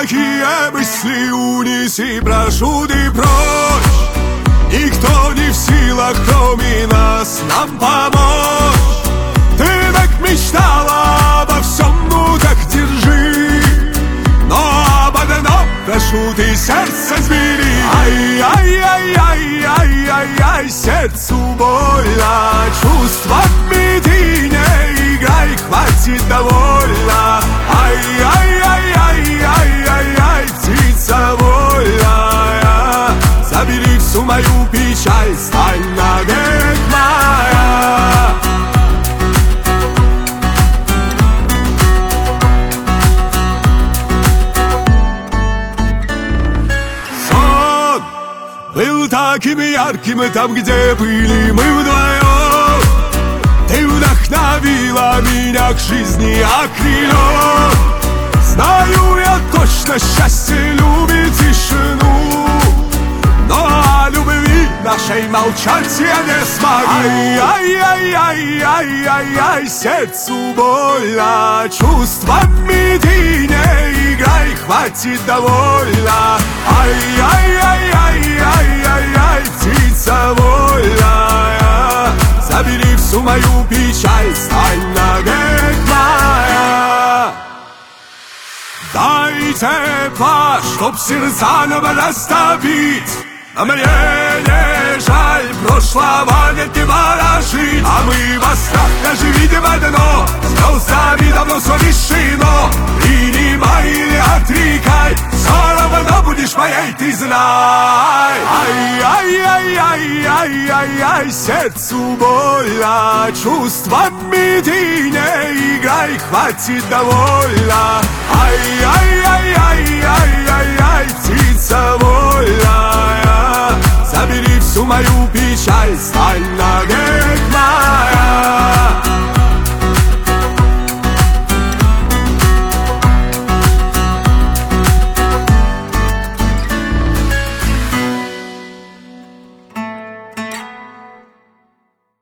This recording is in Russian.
Плохие мысли унеси, прошу ты прочь. Никто не в силах, кроме нас, нам помочь. Ты так мечтала обо всем, ну так держи. Но об одном прошу, ты сердце сбери. Ай-яй-яй-яй-яй-яй, сердцу больно. Чувствами ты не играй, хватит довольно. Ай-яй-яй-яй-яй-яй, птица вольная. Забери всю мою печаль, стань навек моя. Сон был таким ярким там, где были мы вдвоем. Ты вдохновила меня к жизни окрылём. Знаю я точно, счастье любит тишину, но о любви нашей молчать я не смогу. Ай-яй-яй-яй-яй-яй, сердцу больно. Чувствами ты не играй, хватит довольно. Ай-яй-яй-яй-яй-яй, птица вольная. Забери всю мою печаль, стань навек моя. Дай тепла, чтоб сердца нам растопить. А мне не жаль, прошлого нет, не ворожить. А мы во страх даже видим одно: звездами давно все решено. Принимай или отрекай, все равно будешь моей, ты знай. Ай-яй-яй-яй-яй-яй, сердцу больно. Чувствами ты не играй, хватит довольно. Ай-яй-яй-яй-яй-яй, птица вольная. Забери всю мою печаль, стань навек